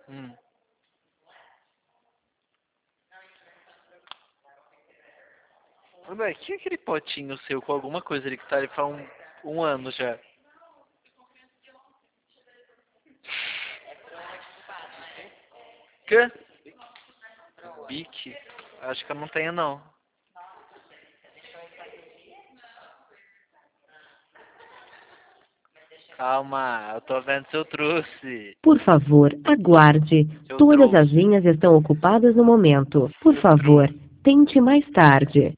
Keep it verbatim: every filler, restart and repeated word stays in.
Hum. Ué, que é aquele potinho seu com alguma coisa ali que tá ali faz um, um ano já? Que? Bique? Acho que eu não tenho não. Calma, eu tô vendo se eu trouxe. Por favor, aguarde. Se eu Todas as trouxe. linhas estão ocupadas no momento. Por Eu favor, trouxe. tente mais tarde.